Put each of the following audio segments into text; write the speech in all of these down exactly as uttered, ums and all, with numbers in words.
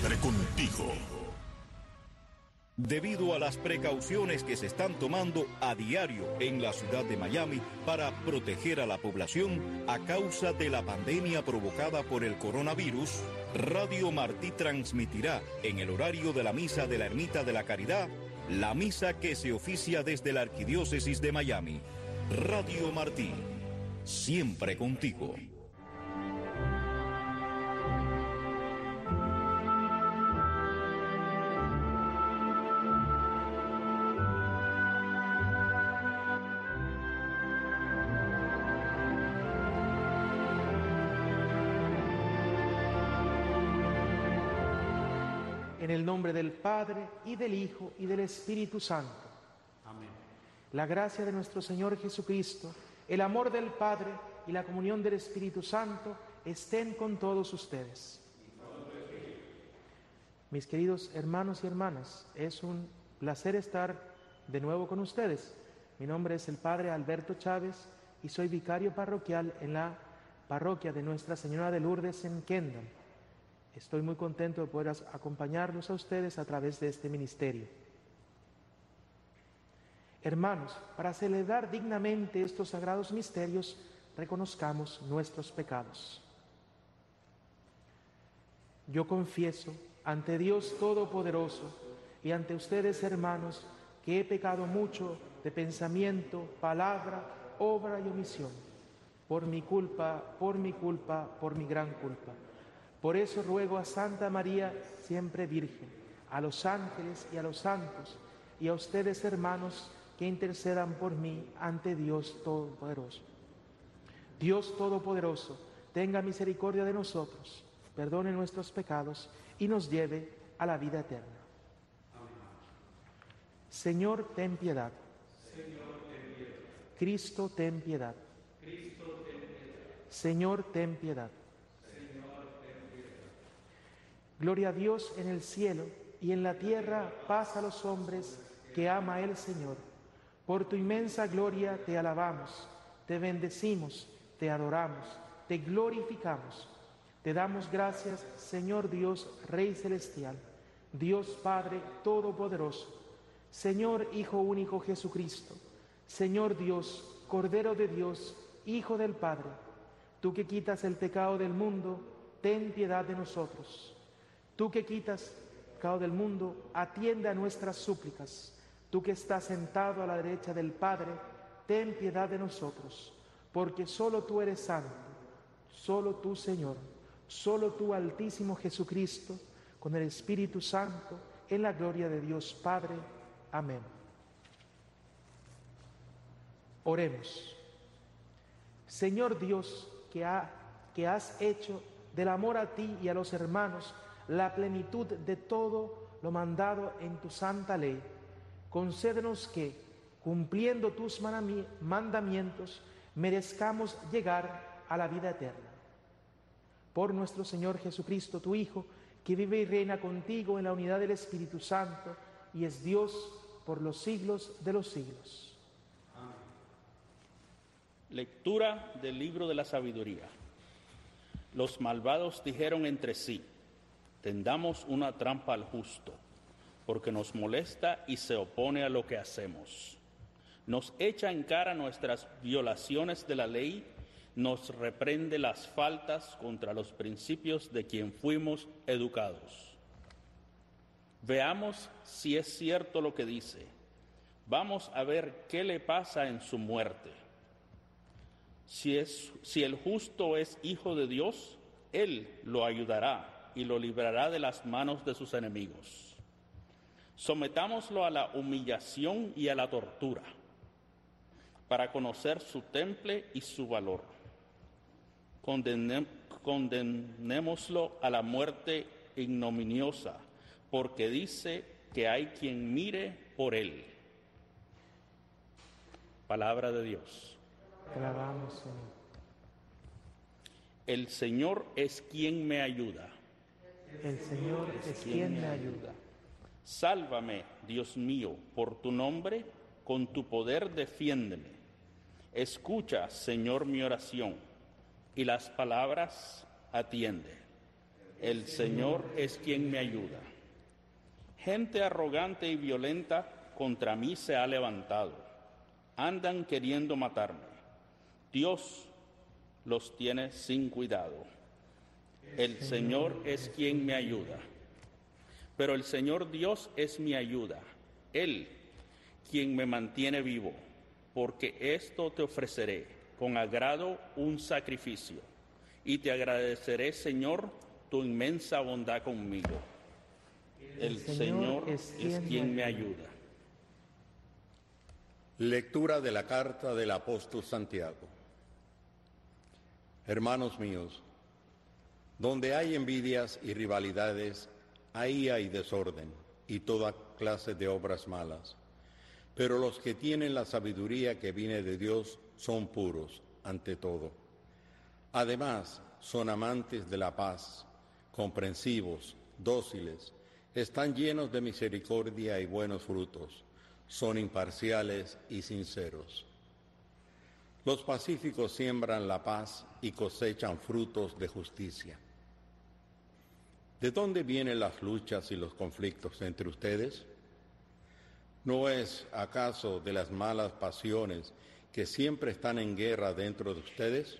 siempre contigo. Debido a las precauciones que se están tomando a diario en la ciudad de Miami para proteger a la población a causa de la pandemia provocada por el coronavirus, Radio Martí transmitirá en el horario de la misa de la Ermita de la Caridad, la misa que se oficia desde la Arquidiócesis de Miami. Radio Martí, siempre contigo. En el nombre del Padre, y del Hijo, y del Espíritu Santo. Amén. La gracia de nuestro Señor Jesucristo, el amor del Padre y la comunión del Espíritu Santo estén con todos ustedes. Mis queridos hermanos y hermanas, es un placer estar de nuevo con ustedes. Mi nombre es el Padre Alberto Chávez y soy vicario parroquial en la parroquia de Nuestra Señora de Lourdes en Kendall. Estoy muy contento de poder acompañarlos a ustedes a través de este ministerio. Hermanos, para celebrar dignamente estos sagrados misterios, reconozcamos nuestros pecados. Yo confieso ante Dios Todopoderoso y ante ustedes, hermanos, que he pecado mucho de pensamiento, palabra, obra y omisión, por mi culpa, por mi culpa, por mi gran culpa. Por eso ruego a Santa María, siempre Virgen, a los ángeles y a los santos, y a ustedes, hermanos, que intercedan por mí ante Dios Todopoderoso. Dios Todopoderoso, tenga misericordia de nosotros, perdone nuestros pecados y nos lleve a la vida eterna. Señor, ten piedad. Señor, ten piedad. Cristo, ten piedad. Cristo, ten piedad. Señor, ten piedad. Gloria a Dios en el cielo y en la tierra paz a los hombres que ama el Señor. Por tu inmensa gloria te alabamos, te bendecimos, te adoramos, te glorificamos. Te damos gracias, Señor Dios, Rey Celestial, Dios Padre Todopoderoso, Señor Hijo único Jesucristo, Señor Dios, Cordero de Dios, Hijo del Padre. Tú que quitas el pecado del mundo, ten piedad de nosotros. Tú que quitas el pecado del mundo, atiende a nuestras súplicas. Tú que estás sentado a la derecha del Padre, ten piedad de nosotros, porque solo tú eres santo, solo tú, Señor, solo tú, Altísimo Jesucristo, con el Espíritu Santo, en la gloria de Dios Padre. Amén. Oremos. Señor Dios, que, ha, que has hecho del amor a ti y a los hermanos la plenitud de todo lo mandado en tu santa ley, concédenos que, cumpliendo tus mandamientos, merezcamos llegar a la vida eterna. Por nuestro Señor Jesucristo, tu Hijo, que vive y reina contigo en la unidad del Espíritu Santo, y es Dios por los siglos de los siglos. Amén. Lectura del libro de la sabiduría. Los malvados dijeron entre sí: tendamos una trampa al justo, porque nos molesta y se opone a lo que hacemos. Nos echa en cara nuestras violaciones de la ley, nos reprende las faltas contra los principios de quien fuimos educados. Veamos si es cierto lo que dice. Vamos a ver qué le pasa en su muerte. Si, es, si el justo es hijo de Dios, Él lo ayudará y lo librará de las manos de sus enemigos. Sometámoslo a la humillación y a la tortura, para conocer su temple y su valor. Condené, condenémoslo a la muerte ignominiosa, porque dice que hay quien mire por él. Palabra de Dios. Te alabamos, Señor. El Señor es quien me ayuda. El Señor es quien me ayuda. Sálvame, Dios mío, por tu nombre, con tu poder defiéndeme. Escucha, Señor, mi oración, y las palabras atiende. El Señor es quien me ayuda. Gente arrogante y violenta contra mí se ha levantado. Andan queriendo matarme. Dios los tiene sin cuidado. El Señor es quien me ayuda. Pero el Señor Dios es mi ayuda. Él, quien me mantiene vivo. Porque esto te ofreceré con agrado un sacrificio. Y te agradeceré, Señor, tu inmensa bondad conmigo. El Señor es quien me ayuda. Lectura de la carta del apóstol Santiago. Hermanos míos, donde hay envidias y rivalidades, ahí hay desorden y toda clase de obras malas. Pero los que tienen la sabiduría que viene de Dios son puros ante todo. Además, son amantes de la paz, comprensivos, dóciles, están llenos de misericordia y buenos frutos, son imparciales y sinceros. Los pacíficos siembran la paz y cosechan frutos de justicia. ¿De dónde vienen las luchas y los conflictos entre ustedes? ¿No es acaso de las malas pasiones que siempre están en guerra dentro de ustedes?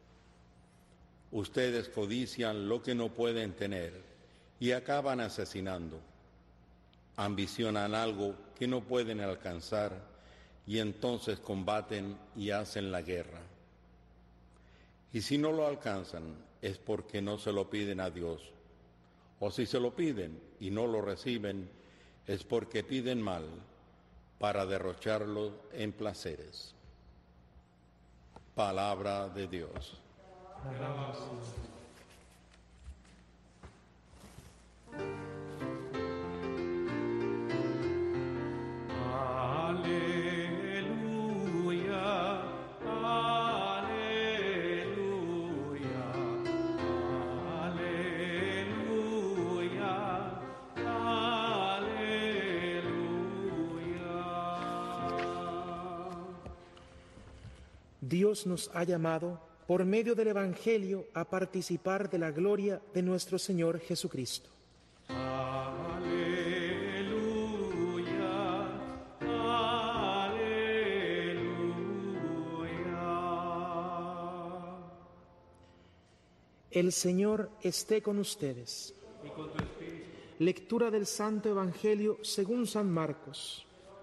Ustedes codician lo que no pueden tener y acaban asesinando. Ambicionan algo que no pueden alcanzar y entonces combaten y hacen la guerra. Y si no lo alcanzan es porque no se lo piden a Dios. O si se lo piden y no lo reciben es porque piden mal para derrocharlo en placeres. Palabra de Dios. Aleluya, aleluya, aleluya, aleluya. Dios nos ha llamado por medio del Evangelio a participar de la gloria de nuestro Señor Jesucristo. Aleluya, aleluya. El Señor esté con ustedes. Y con tu espíritu. Lectura del Santo Evangelio según San Marcos.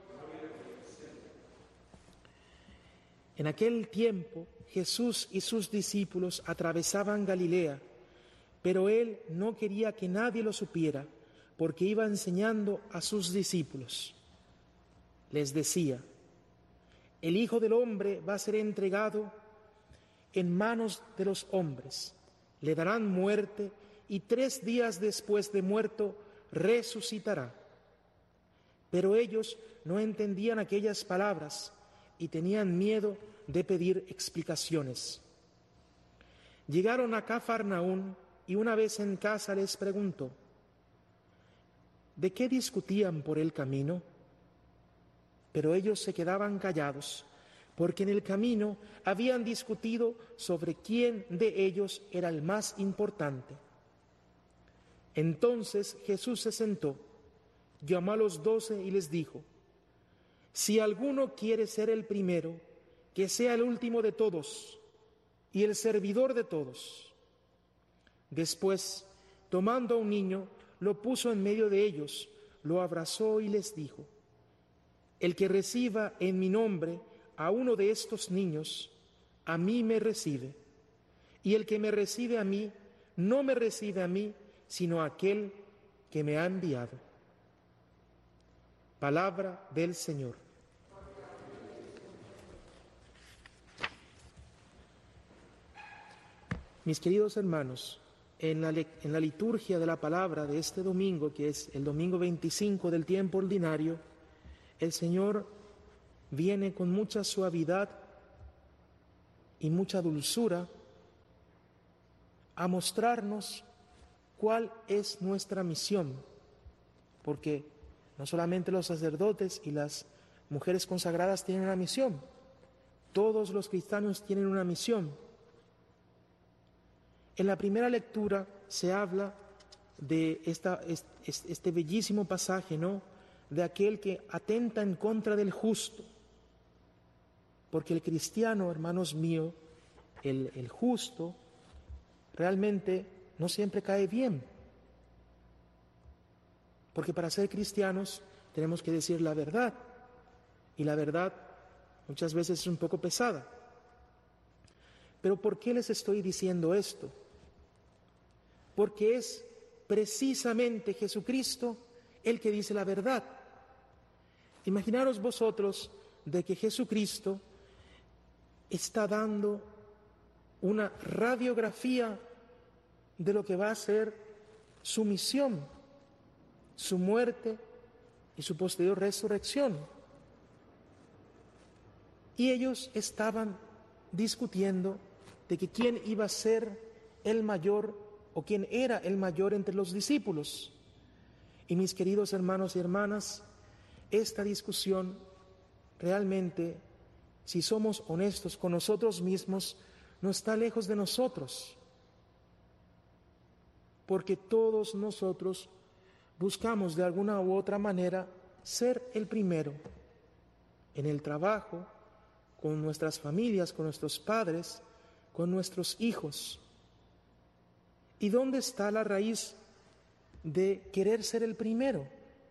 En aquel tiempo Jesús y sus discípulos atravesaban Galilea, pero él no quería que nadie lo supiera, porque iba enseñando a sus discípulos. Les decía: el Hijo del Hombre va a ser entregado en manos de los hombres, le darán muerte y tres días después de muerto resucitará. Pero ellos no entendían aquellas palabras y tenían miedo de pedir explicaciones. Llegaron a Cafarnaún y una vez en casa les preguntó: ¿de qué discutían por el camino? Pero ellos se quedaban callados, porque en el camino habían discutido sobre quién de ellos era el más importante. Entonces Jesús se sentó, llamó a los doce y les dijo: si alguno quiere ser el primero, que sea el último de todos y el servidor de todos. Después, tomando a un niño, lo puso en medio de ellos, lo abrazó y les dijo: el que reciba en mi nombre a uno de estos niños, a mí me recibe, y el que me recibe a mí, no me recibe a mí, sino a aquel que me ha enviado. Palabra del Señor. Mis queridos hermanos, en la, en la liturgia de la palabra de este domingo, que es el domingo veinticinco del tiempo ordinario, el Señor viene con mucha suavidad y mucha dulzura a mostrarnos cuál es nuestra misión, porque no solamente los sacerdotes y las mujeres consagradas tienen una misión, todos los cristianos tienen una misión. En la primera lectura se habla de esta, este, este bellísimo pasaje, ¿no?, de aquel que atenta en contra del justo. Porque el cristiano, hermanos míos, el, el justo, realmente no siempre cae bien. Porque para ser cristianos tenemos que decir la verdad. Y la verdad muchas veces es un poco pesada. Pero ¿por qué les estoy diciendo esto? Porque es precisamente Jesucristo el que dice la verdad. Imaginaros vosotros de que Jesucristo está dando una radiografía de lo que va a ser su misión, su muerte y su posterior resurrección. Y ellos estaban discutiendo de que quién iba a ser el mayor o quién era el mayor entre los discípulos. Y mis queridos hermanos y hermanas, esta discusión realmente, si somos honestos con nosotros mismos, no está lejos de nosotros. Porque todos nosotros buscamos de alguna u otra manera ser el primero en el trabajo, con nuestras familias, con nuestros padres, con nuestros hijos. ¿Y dónde está la raíz de querer ser el primero?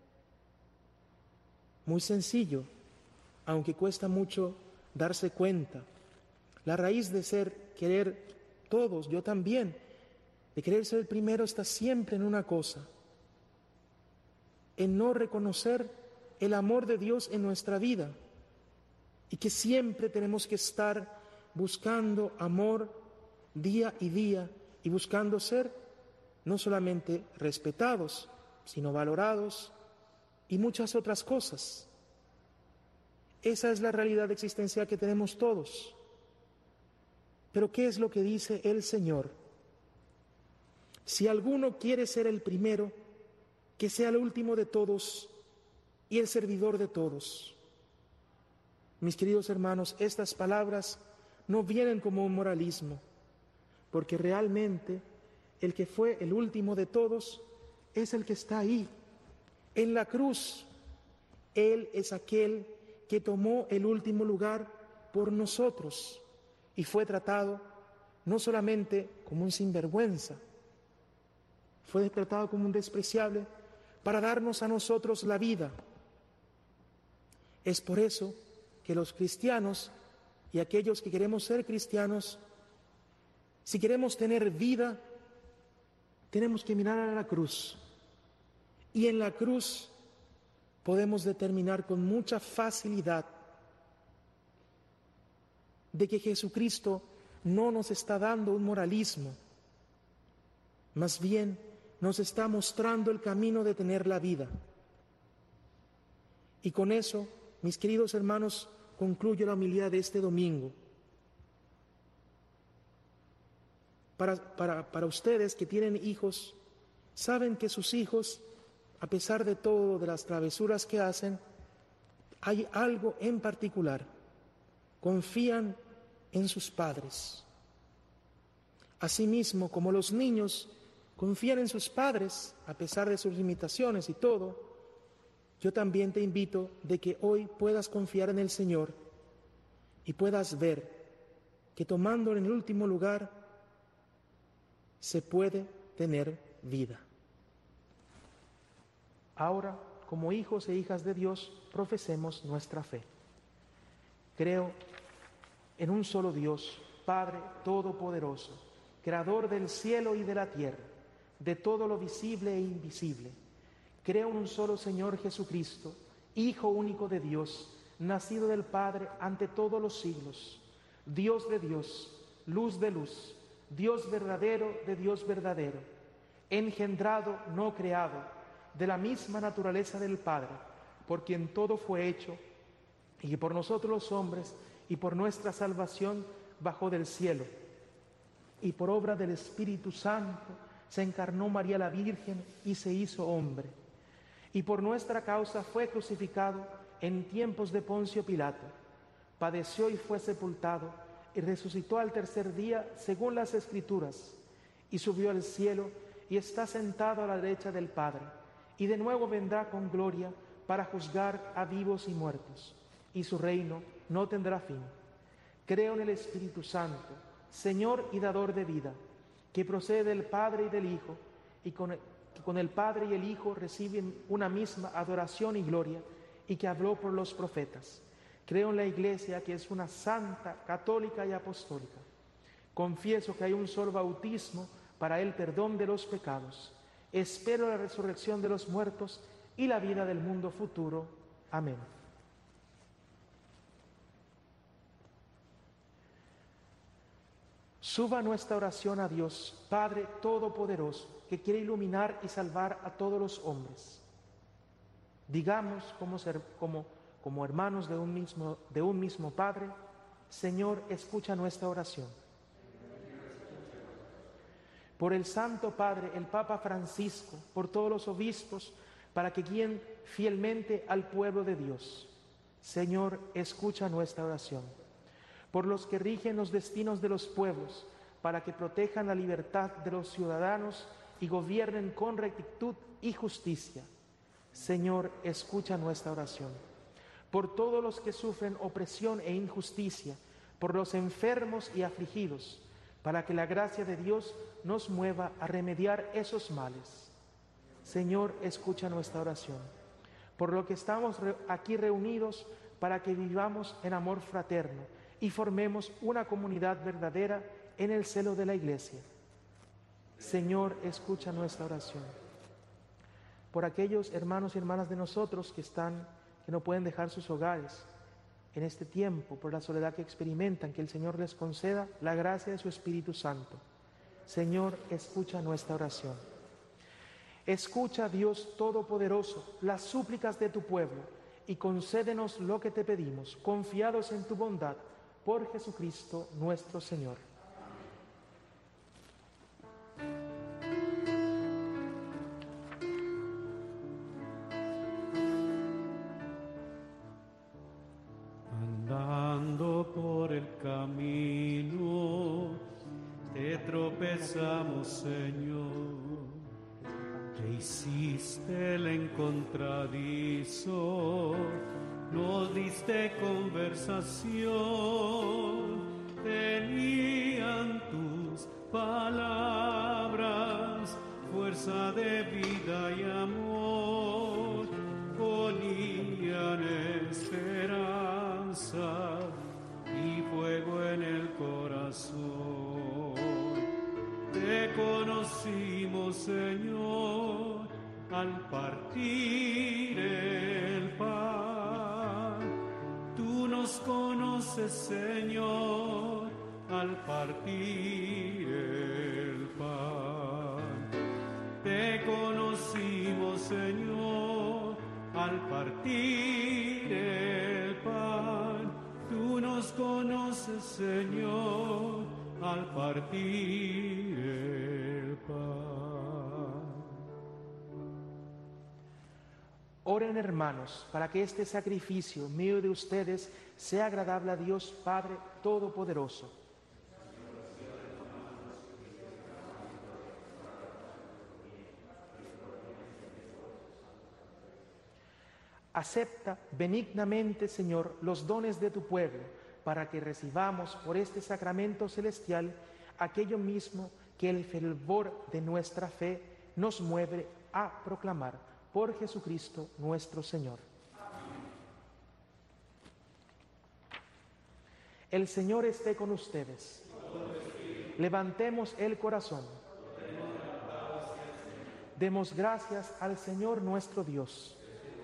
Muy sencillo, aunque cuesta mucho darse cuenta. La raíz de ser, querer todos, yo también, de querer ser el primero está siempre en una cosa: en no reconocer el amor de Dios en nuestra vida, y que siempre tenemos que estar buscando amor día y día y buscando ser no solamente respetados, sino valorados y muchas otras cosas. Esa es la realidad existencial que tenemos todos. Pero ¿qué es lo que dice el Señor? Si alguno quiere ser el primero, que sea el último de todos y el servidor de todos. Mis queridos hermanos, estas palabras no vienen como un moralismo, porque realmente el que fue el último de todos es el que está ahí, en la cruz. Él es aquel que tomó el último lugar por nosotros y fue tratado no solamente como un sinvergüenza, fue tratado como un despreciable para darnos a nosotros la vida. Es por eso que los cristianos y aquellos que queremos ser cristianos, si queremos tener vida, tenemos que mirar a la cruz. Y en la cruz podemos determinar con mucha facilidad de que Jesucristo no nos está dando un moralismo, más bien nos está mostrando el camino de tener la vida. Y con eso, mis queridos hermanos, concluyo la homilía de este domingo. Para, para, para ustedes que tienen hijos, saben que sus hijos, a pesar de todo, de las travesuras que hacen, hay algo en particular: confían en sus padres. Asimismo, como los niños confían en sus padres, a pesar de sus limitaciones y todo, yo también te invito de que hoy puedas confiar en el Señor y puedas ver que tomando en el último lugar se puede tener vida. Ahora, como hijos e hijas de Dios, profesemos nuestra fe. Creo en un solo Dios, Padre Todopoderoso, Creador del cielo y de la tierra, de todo lo visible e invisible. Creo en un solo Señor Jesucristo, Hijo único de Dios, nacido del Padre ante todos los siglos, Dios de Dios, luz de luz, Dios verdadero de Dios verdadero, engendrado, no creado, de la misma naturaleza del Padre, por quien todo fue hecho, y que por nosotros los hombres y por nuestra salvación bajó del cielo, y por obra del Espíritu Santo se encarnó María la Virgen y se hizo hombre, y por nuestra causa fue crucificado en tiempos de Poncio Pilato, padeció y fue sepultado, y resucitó al tercer día según las Escrituras, y subió al cielo, y está sentado a la derecha del Padre, y de nuevo vendrá con gloria para juzgar a vivos y muertos, y su reino no tendrá fin. Creo en el Espíritu Santo, Señor y dador de vida, que procede del Padre y del Hijo, y con el, que con el Padre y el Hijo reciben una misma adoración y gloria, y que habló por los profetas. Creo en la Iglesia, que es una santa, católica y apostólica. Confieso que hay un solo bautismo para el perdón de los pecados. Espero la resurrección de los muertos y la vida del mundo futuro. Amén. Suba nuestra oración a Dios, Padre Todopoderoso, que quiere iluminar y salvar a todos los hombres. Digamos como, ser, como, como hermanos de un, mismo, de un mismo Padre: Señor, escucha nuestra oración. Por el Santo Padre, el Papa Francisco, por todos los obispos, para que guíen fielmente al pueblo de Dios. Señor, escucha nuestra oración. Por los que rigen los destinos de los pueblos, para que protejan la libertad de los ciudadanos y gobiernen con rectitud y justicia. Señor, escucha nuestra oración. Por todos los que sufren opresión e injusticia, por los enfermos y afligidos, para que la gracia de Dios nos mueva a remediar esos males. Señor, escucha nuestra oración. Por lo que estamos aquí reunidos, para que vivamos en amor fraterno y formemos una comunidad verdadera en el seno de la Iglesia. Señor, escucha nuestra oración. Por aquellos hermanos y hermanas de nosotros que están, que no pueden dejar sus hogares en este tiempo, por la soledad que experimentan, que el Señor les conceda la gracia de su Espíritu Santo. Señor, escucha nuestra oración. Escucha, Dios Todopoderoso, las súplicas de tu pueblo y concédenos lo que te pedimos, confiados en tu bondad, por Jesucristo nuestro Señor. Andando por el camino, te tropezamos, Señor. Te hiciste el encontradizo, nos diste conversación, tenían tus palabras, fuerza de vida y amor, ponían esperanza y fuego en el corazón. Te conocimos, Señor, al partir el pan. Tú nos conoces, Señor, al partir el pan. Te conocimos, Señor, al partir el pan. Tú nos conoces, Señor, al partir el pan. Oren, hermanos, para que este sacrificio mío de ustedes sea agradable a Dios Padre Todopoderoso. Acepta benignamente, Señor, los dones de tu pueblo, para que recibamos por este sacramento celestial aquello mismo que el fervor de nuestra fe nos mueve a proclamar, por Jesucristo nuestro Señor. Amén. El Señor esté con ustedes. Levantemos el corazón. Demos gracias al Señor nuestro Dios.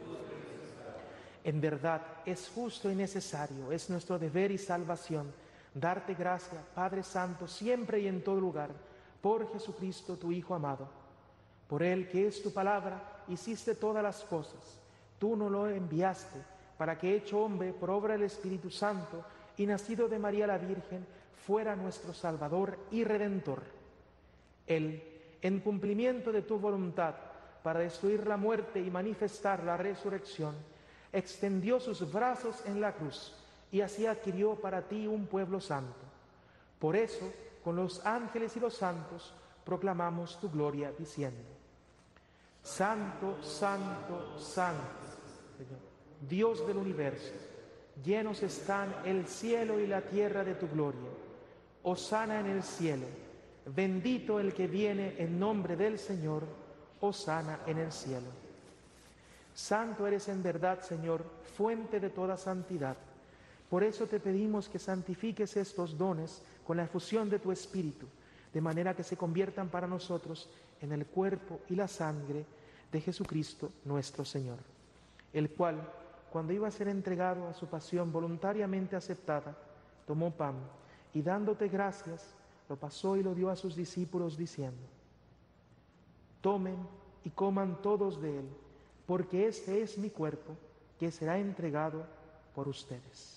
En verdad, es justo y necesario, es nuestro deber y salvación, darte gracia, Padre Santo, siempre y en todo lugar, por Jesucristo, tu Hijo amado. Por Él, que es tu palabra, hiciste todas las cosas. Tú nos lo enviaste, para que, hecho hombre por obra del Espíritu Santo y nacido de María la Virgen, fuera nuestro Salvador y Redentor. Él, en cumplimiento de tu voluntad, para destruir la muerte y manifestar la resurrección, extendió sus brazos en la cruz y así adquirió para ti un pueblo santo. Por eso, con los ángeles y los santos, proclamamos tu gloria diciendo: Santo, santo, santo, Señor, Dios del universo, llenos están el cielo y la tierra de tu gloria. Hosana en el cielo, bendito el que viene en nombre del Señor, hosana en el cielo. Santo eres en verdad, Señor, fuente de toda santidad. Por eso te pedimos que santifiques estos dones con la efusión de tu Espíritu, de manera que se conviertan para nosotros en el cuerpo y la sangre de Jesucristo nuestro Señor, el cual, cuando iba a ser entregado a su pasión voluntariamente aceptada, tomó pan y dándote gracias, lo pasó y lo dio a sus discípulos diciendo: Tomen y coman todos de él, porque este es mi cuerpo que será entregado por ustedes.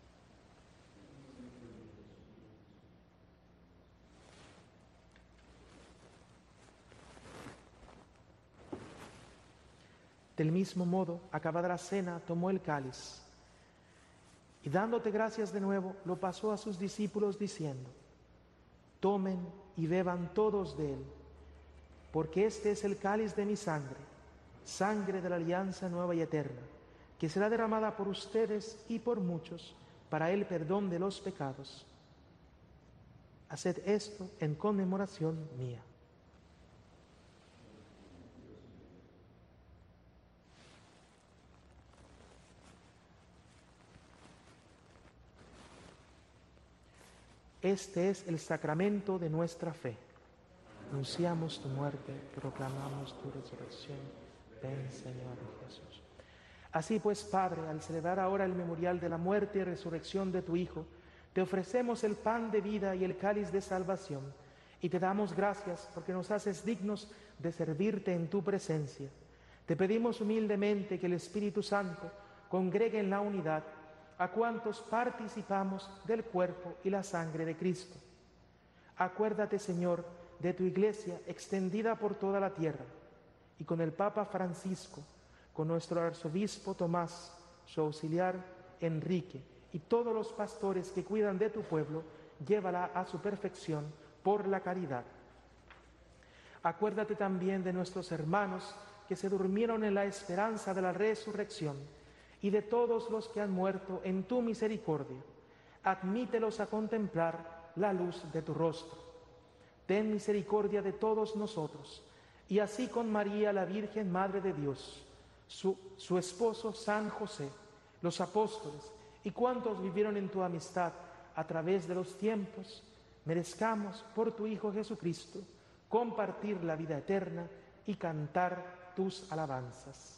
Del mismo modo, acabada la cena, tomó el cáliz y dándote gracias de nuevo, lo pasó a sus discípulos diciendo: Tomen y beban todos de él, porque este es el cáliz de mi sangre, sangre de la alianza nueva y eterna, que será derramada por ustedes y por muchos para el perdón de los pecados. Haced esto en conmemoración mía. Este es el sacramento de nuestra fe. Anunciamos tu muerte, proclamamos tu resurrección. Ven, Señor Jesús. Así pues, Padre, al celebrar ahora el memorial de la muerte y resurrección de tu Hijo, te ofrecemos el pan de vida y el cáliz de salvación, y te damos gracias porque nos haces dignos de servirte en tu presencia. Te pedimos humildemente que el Espíritu Santo congregue en la unidad a cuantos participamos del cuerpo y la sangre de Cristo. Acuérdate, Señor, de tu Iglesia extendida por toda la tierra, y con el Papa Francisco, con nuestro arzobispo Tomás, su auxiliar Enrique, y todos los pastores que cuidan de tu pueblo, llévala a su perfección por la caridad. Acuérdate también de nuestros hermanos que se durmieron en la esperanza de la resurrección, y de todos los que han muerto en tu misericordia. Admítelos a contemplar la luz de tu rostro. Ten misericordia de todos nosotros, y así con María, la Virgen Madre de Dios, su, su esposo San José, los apóstoles y cuantos vivieron en tu amistad a través de los tiempos, merezcamos por tu Hijo Jesucristo compartir la vida eterna y cantar tus alabanzas.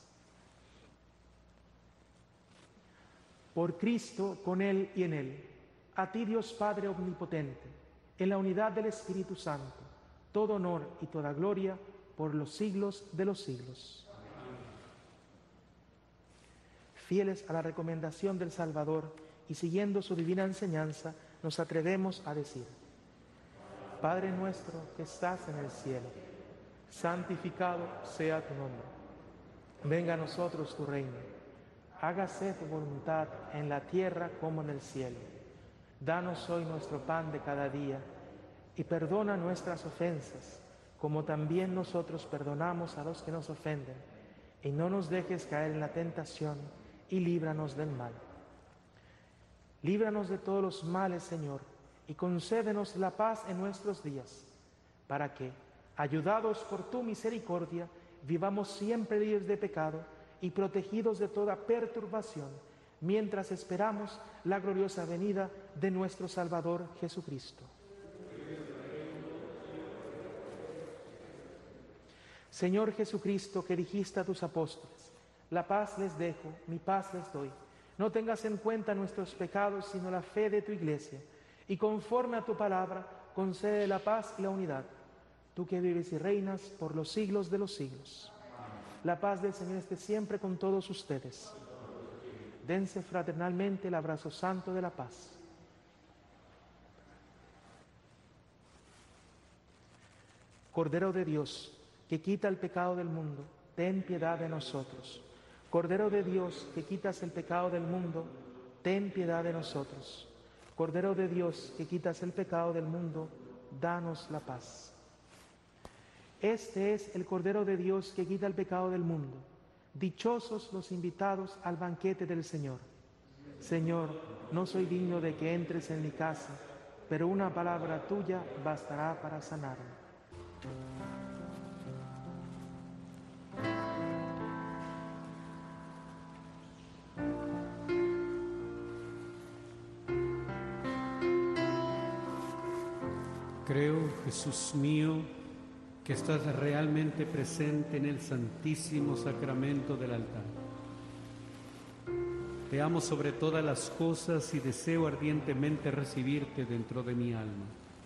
Por Cristo, con Él y en Él, a ti Dios Padre Omnipotente, en la unidad del Espíritu Santo, todo honor y toda gloria por los siglos de los siglos. Amén. Fieles a la recomendación del Salvador y siguiendo su divina enseñanza, nos atrevemos a decir: Padre nuestro que estás en el cielo, santificado sea tu nombre. Venga a nosotros tu reino. Hágase tu voluntad en la tierra como en el cielo. Danos hoy nuestro pan de cada día y perdona nuestras ofensas, como también nosotros perdonamos a los que nos ofenden. Y no nos dejes caer en la tentación y líbranos del mal. Líbranos de todos los males, Señor, y concédenos la paz en nuestros días, para que, ayudados por tu misericordia, vivamos siempre libres de pecado y protegidos de toda perturbación, mientras esperamos la gloriosa venida de nuestro Salvador Jesucristo. Señor Jesucristo, que dijiste a tus apóstoles: la paz les dejo, mi paz les doy. No tengas en cuenta nuestros pecados, sino la fe de tu Iglesia, y conforme a tu palabra, concede la paz y la unidad. Tú que vives y reinas por los siglos de los siglos. La paz del Señor esté siempre con todos ustedes. Dense fraternalmente el abrazo santo de la paz. Cordero de Dios, que quita el pecado del mundo, ten piedad de nosotros. Cordero de Dios, que quitas el pecado del mundo, ten piedad de nosotros. Cordero de Dios, que quitas el pecado del mundo, danos la paz. Este es el Cordero de Dios que quita el pecado del mundo. Dichosos los invitados al banquete del Señor. Señor, no soy digno de que entres en mi casa, pero una palabra tuya bastará para sanarme. Creo, Jesús mío, que estás realmente presente en el Santísimo Sacramento del altar. Te amo sobre todas las cosas y deseo ardientemente recibirte dentro de mi alma.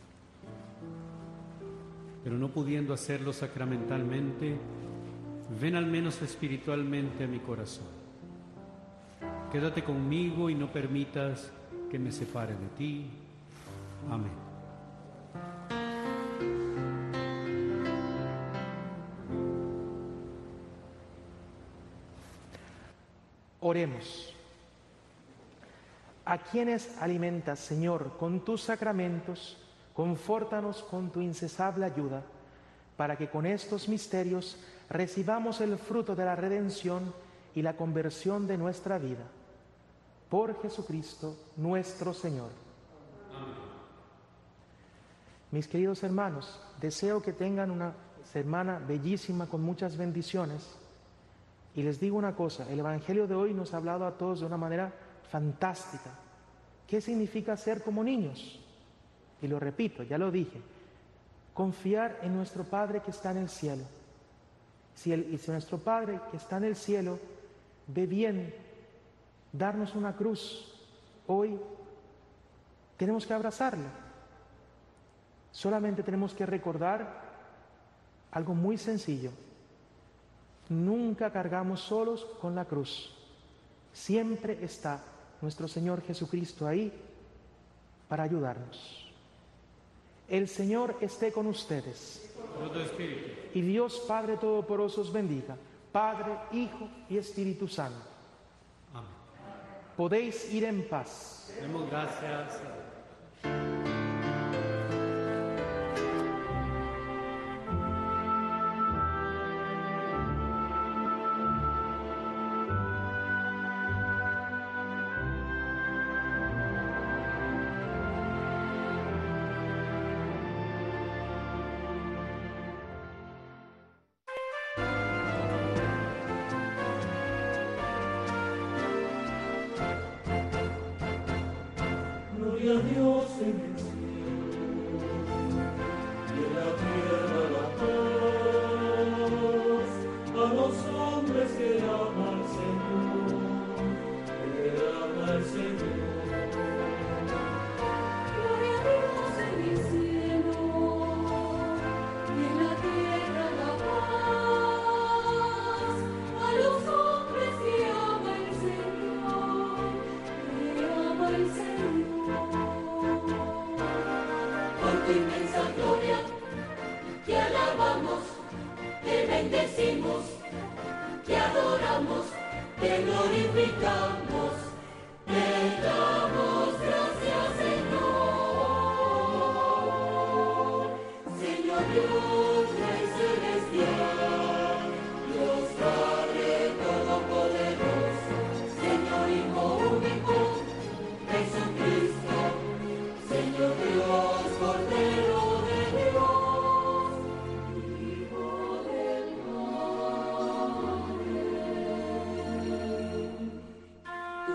Pero no pudiendo hacerlo sacramentalmente, ven al menos espiritualmente a mi corazón. Quédate conmigo y no permitas que me separe de ti. Amén. Oremos. A quienes alimentas, Señor, con tus sacramentos, confórtanos con tu incesable ayuda, para que con estos misterios recibamos el fruto de la redención y la conversión de nuestra vida. Por Jesucristo nuestro Señor. Amén. Mis queridos hermanos, deseo que tengan una semana bellísima con muchas bendiciones. Y les digo una cosa, el Evangelio de hoy nos ha hablado a todos de una manera fantástica. ¿Qué significa ser como niños? Y lo repito, ya lo dije, confiar en nuestro Padre que está en el cielo. Si, el, y si nuestro Padre que está en el cielo ve bien darnos una cruz, hoy tenemos que abrazarla. Solamente tenemos que recordar algo muy sencillo. Nunca cargamos solos con la cruz. Siempre está nuestro Señor Jesucristo ahí para ayudarnos. El Señor esté con ustedes. Y Dios Padre Todopoderoso os bendiga, Padre, Hijo y Espíritu Santo. Amén. Podéis ir en paz. Demos gracias. Gloria a Dios en el cielo y en la tierra la paz, a los hombres que ama al Señor, que ama al Señor. Gloria a Dios en el cielo y en la tierra la paz, a los hombres que ama el Señor, que ama el Señor. Por tu inmensa gloria, te alabamos, te bendecimos, te adoramos, te glorificamos, te damos gracias, Señor. Señor Dios, Rey celestial, Dios Padre Todopoderoso, Señor Hijo único, Jesucristo, Señor Dios, Cordero de Dios, Hijo del Padre. Tú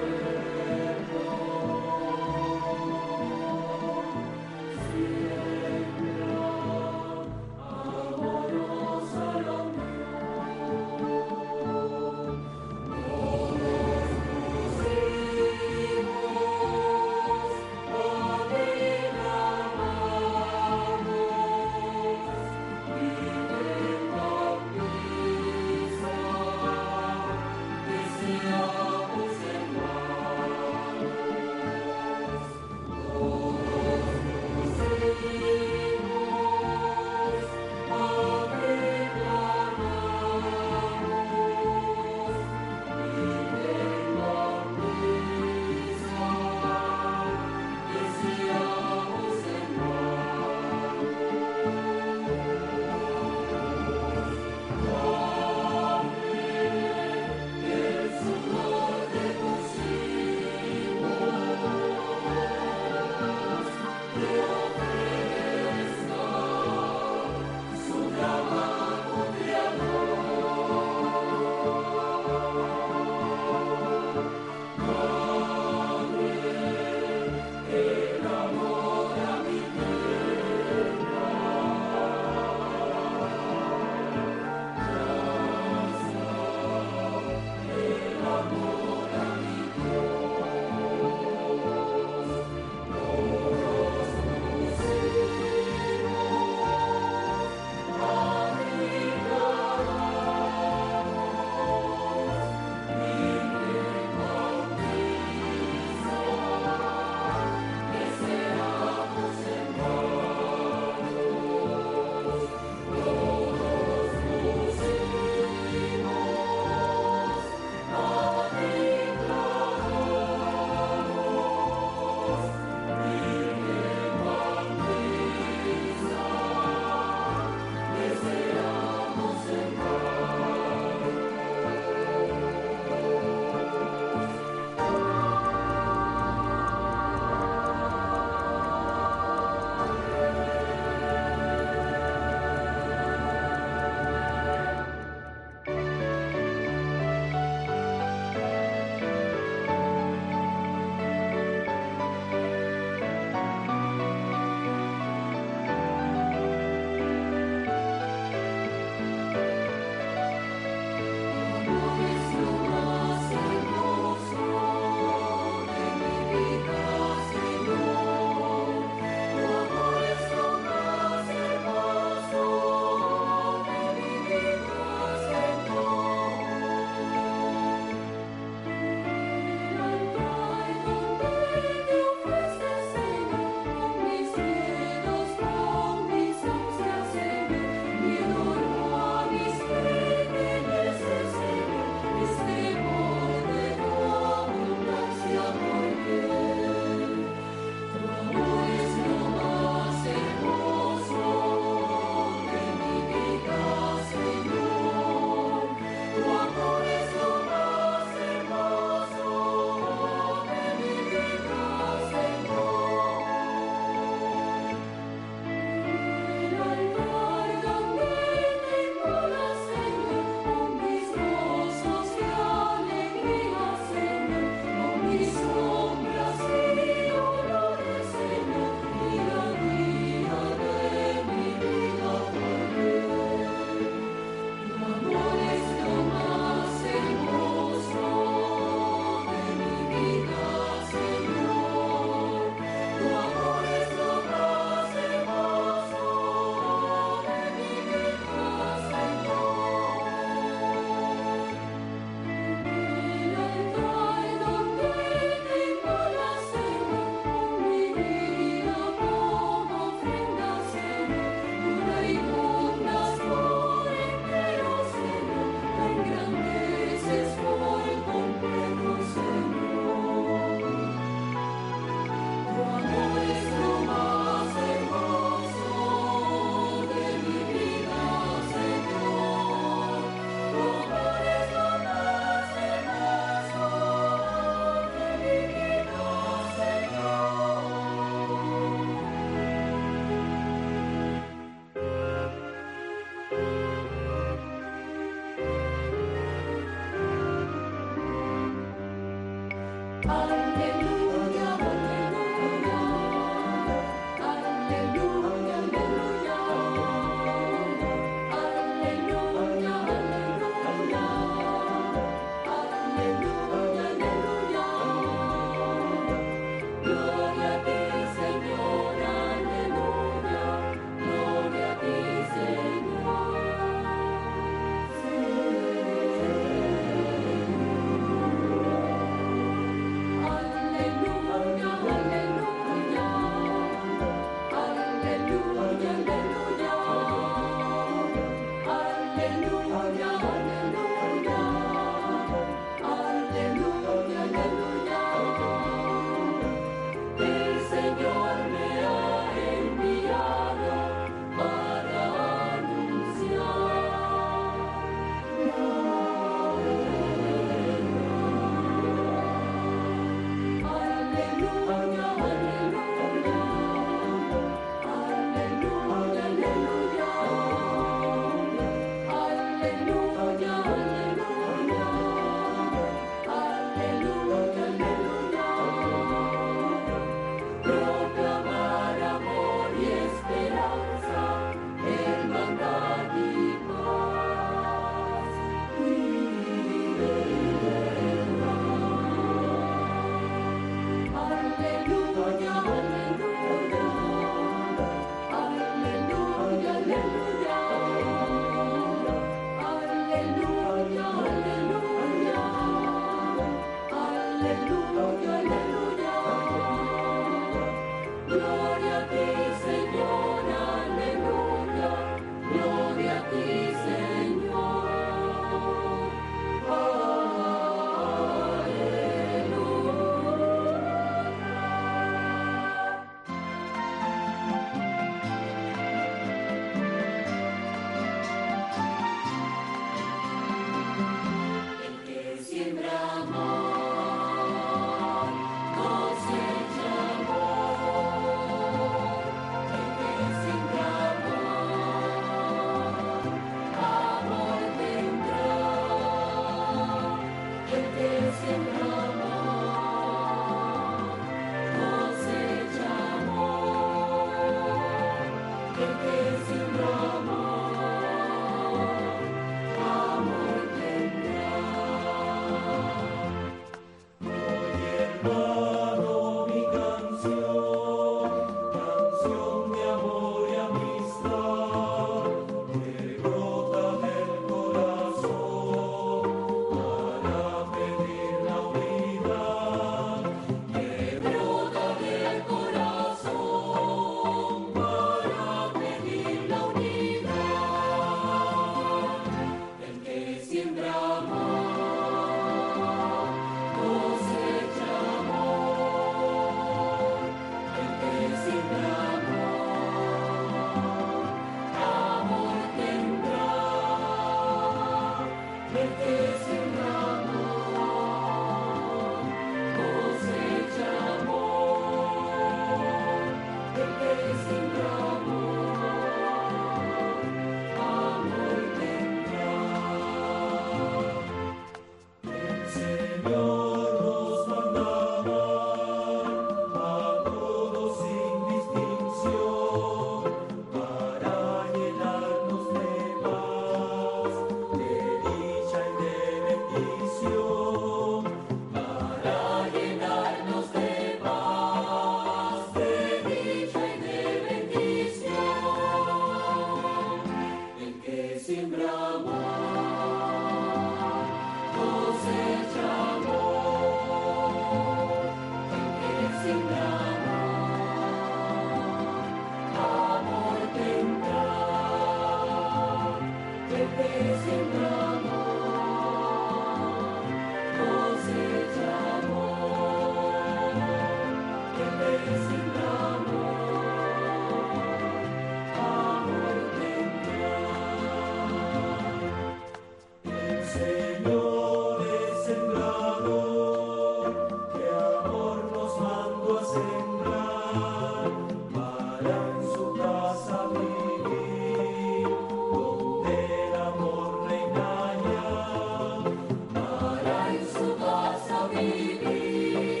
Para en su casa vivir.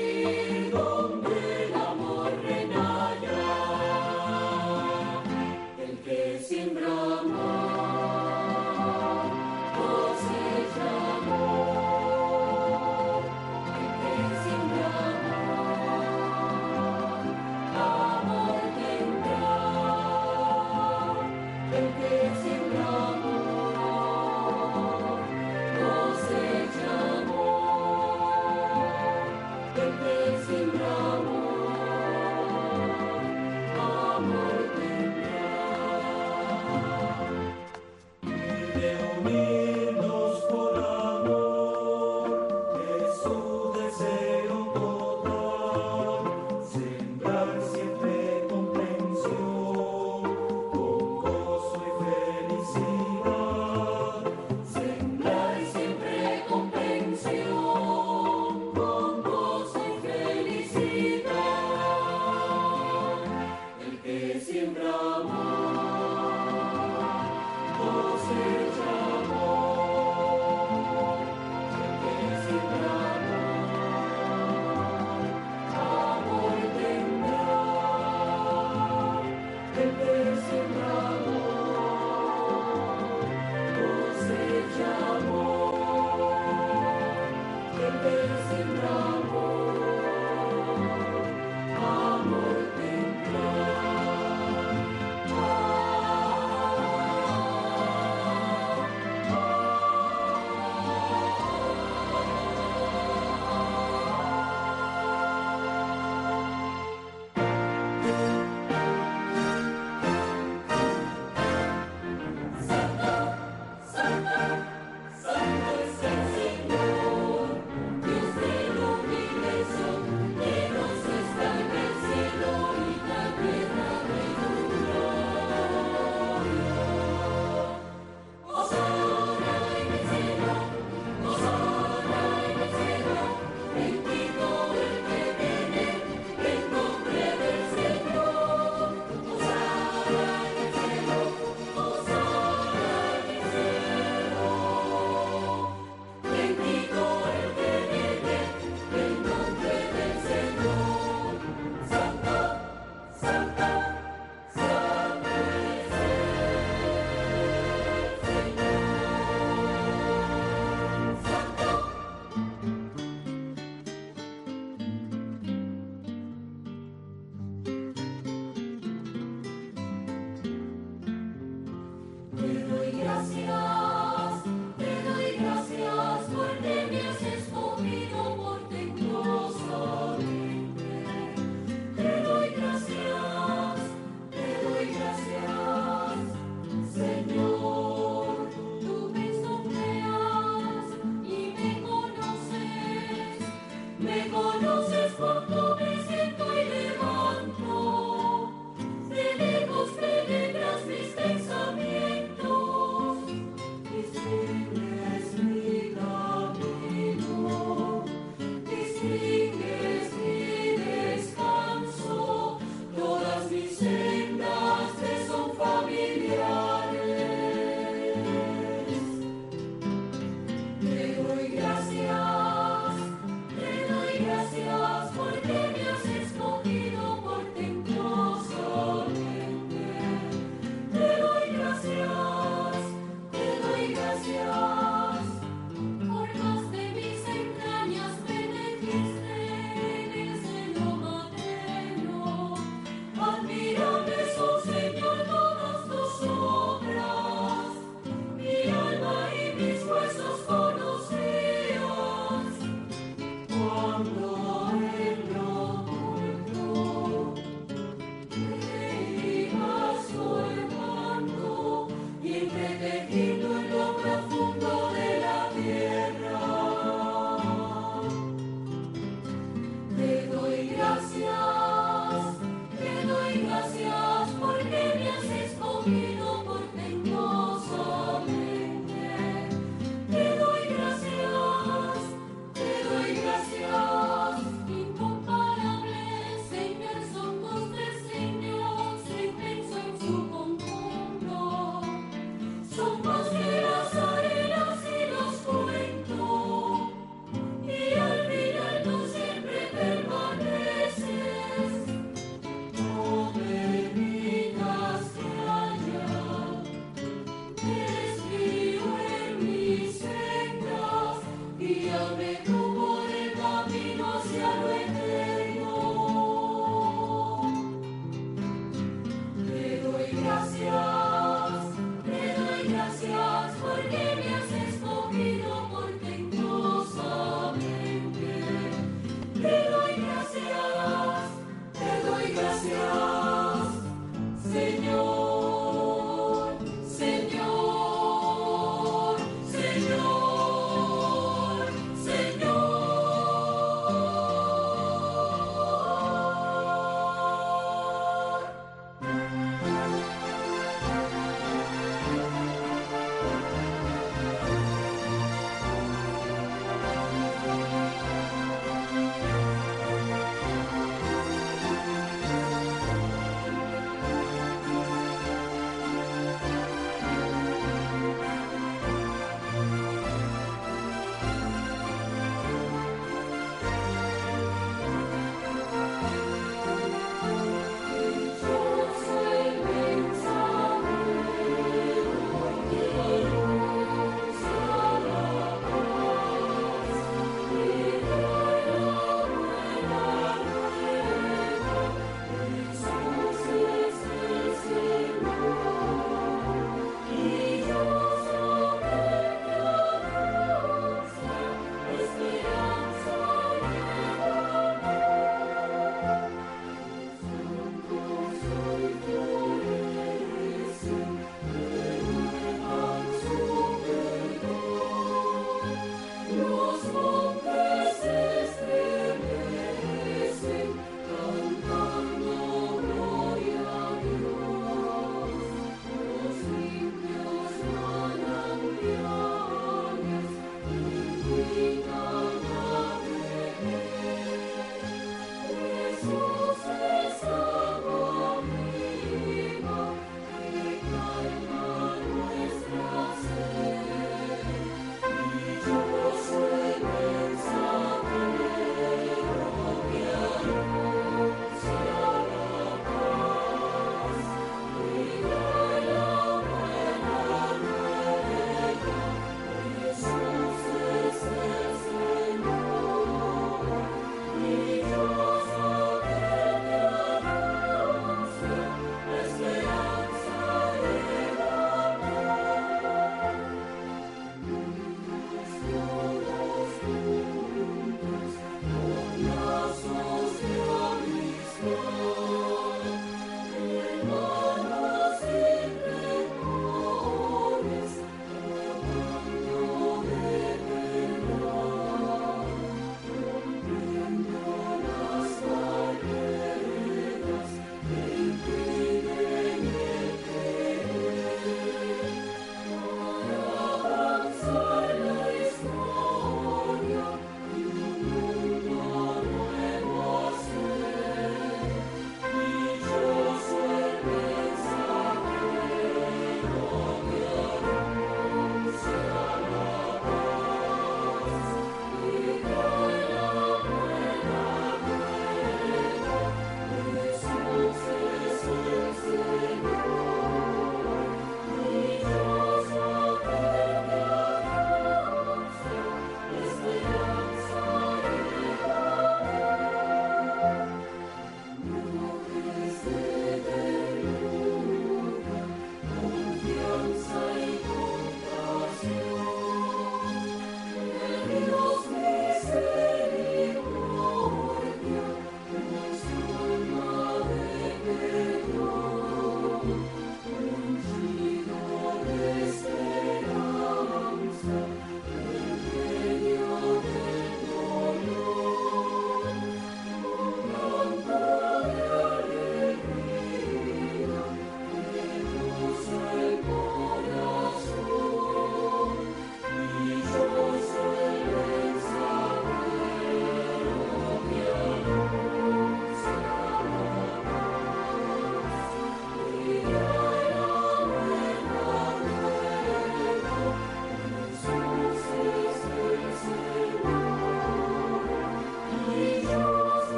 conoces cuánto me siento y levanto, de lejos penetras mis pensamientos, distingues mi camino, distingues mi descanso, todas mis sendas te son familiares. Te doy gracias, te doy gracias porque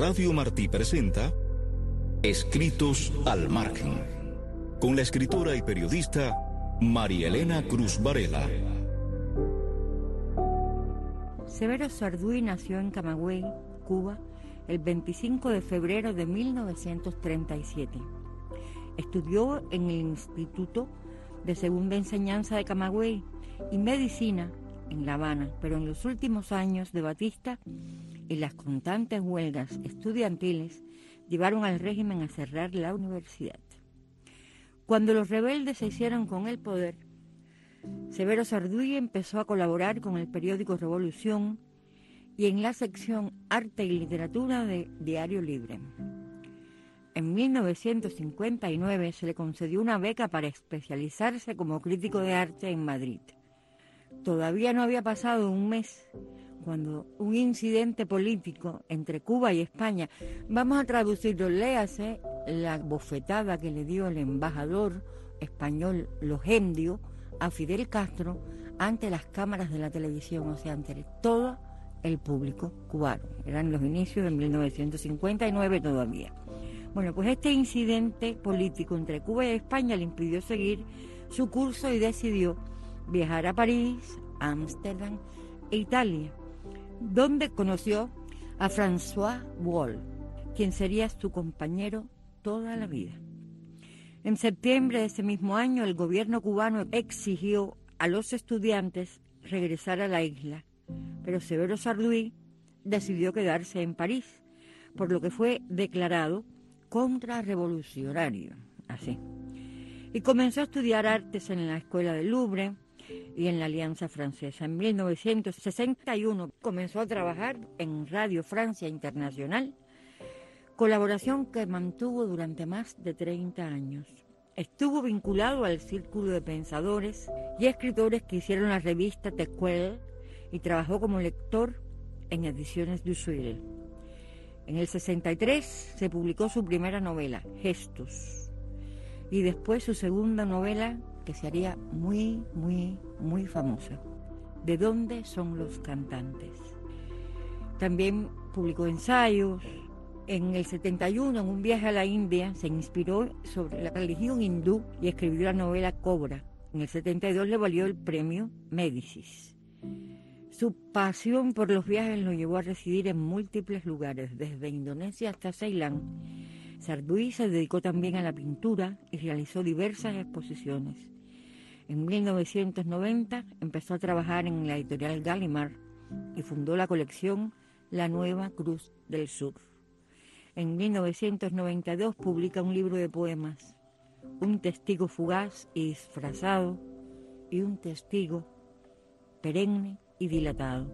Radio Martí presenta Escritos al Margen, con la escritora y periodista María Elena Cruz Varela. Severo Sarduy nació en Camagüey, Cuba, el veinticinco de febrero de mil novecientos treinta y siete. Estudió en el Instituto de Segunda Enseñanza de Camagüey y Medicina en La Habana, pero en los últimos años de Batista y las constantes huelgas estudiantiles llevaron al régimen a cerrar la universidad. Cuando los rebeldes se hicieron con el poder, Severo Sarduy empezó a colaborar con el periódico Revolución y en la sección Arte y Literatura de Diario Libre. En mil novecientos cincuenta y nueve se le concedió una beca para especializarse como crítico de arte en Madrid. Todavía no había pasado un mes cuando un incidente político entre Cuba y España, vamos a traducirlo, léase la bofetada que le dio el embajador español Logendio a Fidel Castro ante las cámaras de la televisión, o sea, ante todo el público cubano. Eran los inicios de mil novecientos cincuenta y nueve todavía. Bueno, pues este incidente político entre Cuba y España le impidió seguir su curso y decidió viajar a París, a Ámsterdam e Italia, donde conoció a François Boal, quien sería su compañero toda la vida. En septiembre de ese mismo año, el gobierno cubano exigió a los estudiantes regresar a la isla, pero Severo Sarduy decidió quedarse en París, por lo que fue declarado contrarrevolucionario, así. Y comenzó a estudiar artes en la Escuela del Louvre y en la Alianza Francesa. En mil novecientos sesenta y uno comenzó a trabajar en Radio Francia Internacional, colaboración que mantuvo durante más de treinta años. Estuvo vinculado al círculo de pensadores y escritores que hicieron la revista Tequel y trabajó como lector en ediciones du Seuil. En el sesenta y tres se publicó su primera novela, Gestos, y después su segunda novela, que se haría muy, muy, muy famosa, ¿De dónde son los cantantes? También publicó ensayos. En el setenta y uno, en un viaje a la India, se inspiró sobre la religión hindú y escribió la novela Cobra. En el setenta y dos le valió el premio Médicis. Su pasión por los viajes lo llevó a residir en múltiples lugares, desde Indonesia hasta Ceilán. Sarduy se dedicó también a la pintura y realizó diversas exposiciones. En mil novecientos noventa empezó a trabajar en la editorial Gallimard y fundó la colección La Nueva Cruz del Sur. En mil novecientos noventa y dos publica un libro de poemas, Un testigo fugaz y disfrazado y un testigo perenne y dilatado.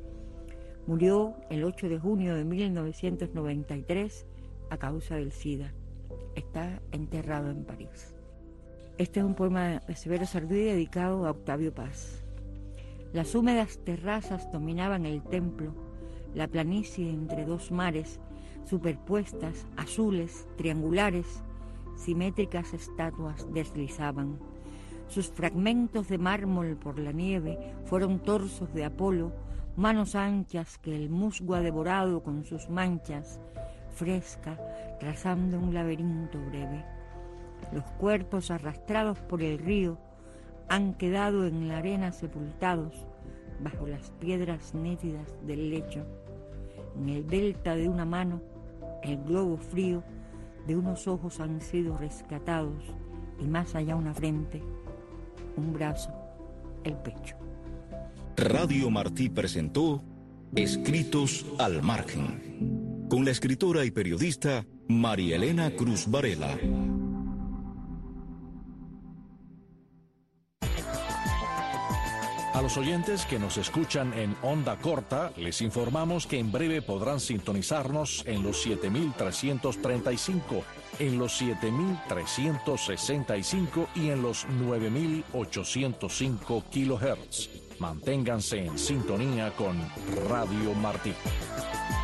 Murió el ocho de junio de mil novecientos noventa y tres a causa del SIDA. Está enterrado en París. Este es un poema de Severo Sarduy dedicado a Octavio Paz. Las húmedas terrazas dominaban el templo, la planicie entre dos mares, superpuestas, azules, triangulares, simétricas estatuas deslizaban. Sus fragmentos de mármol por la nieve fueron torsos de Apolo, manos anchas que el musgo ha devorado con sus manchas, fresca, trazando un laberinto breve. Los cuerpos arrastrados por el río han quedado en la arena sepultados bajo las piedras nítidas del lecho. En el delta de una mano, el globo frío de unos ojos han sido rescatados y más allá una frente, un brazo, el pecho. Radio Martí presentó Escritos al Margen, con la escritora y periodista María Elena Cruz Varela. A los oyentes que nos escuchan en onda corta, les informamos que en breve podrán sintonizarnos en los siete mil trescientos treinta y cinco, en los siete mil trescientos sesenta y cinco y en los nueve mil ochocientos cinco kilohertz. Manténganse en sintonía con Radio Martí.